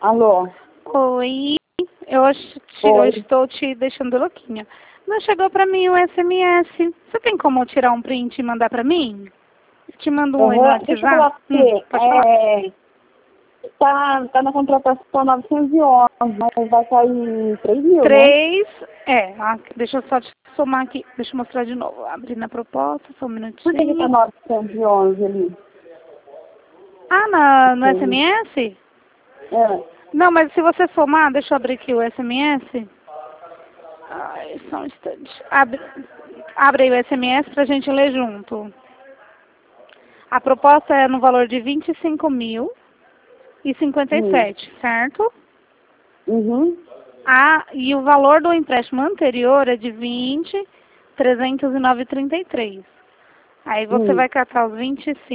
Alô? Oi, eu estou te deixando louquinha. Não chegou pra mim o SMS. Você tem como tirar um print e mandar pra mim? Eu te mando um oi no WhatsApp. Deixa eu falar pra você. Tá na contratação 911, mas vai cair 3.000, né? Deixa eu só te somar aqui. Deixa eu mostrar de novo. Abrir na proposta, só um minutinho. Por que tá 911 ali? No SMS? É. Não, mas se você somar, deixa eu abrir aqui o SMS. Ai, só um instante. Abre aí o SMS pra gente ler junto. A proposta é no valor de 25.057, certo? Uhum. E o valor do empréstimo anterior é de 20.309,33. Aí você vai catar os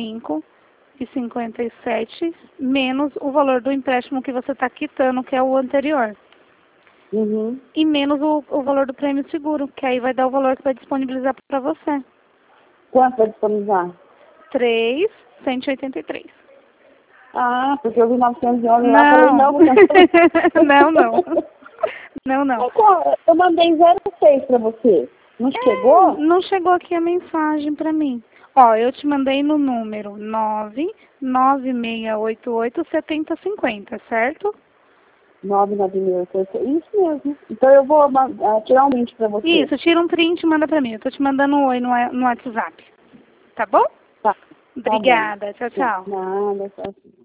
25,57 menos o valor do empréstimo que você está quitando, que é o anterior. Uhum. E menos o valor do prêmio seguro, que aí vai dar o valor que vai disponibilizar para você. Quanto vai disponibilizar? 3.183. Ah, porque eu vi 911 lá e falei, não, você Não. Eu mandei 06 pra você. Não chegou? Não chegou aqui a mensagem pra mim. Ó, eu te mandei no número 996887050, certo? 99688. Isso mesmo. Então eu vou tirar um print pra você. Isso, tira um print e manda pra mim. Eu tô te mandando um oi no WhatsApp. Tá bom? Tá. Obrigada. Tá bom. Tchau, tchau. Nada, só assim.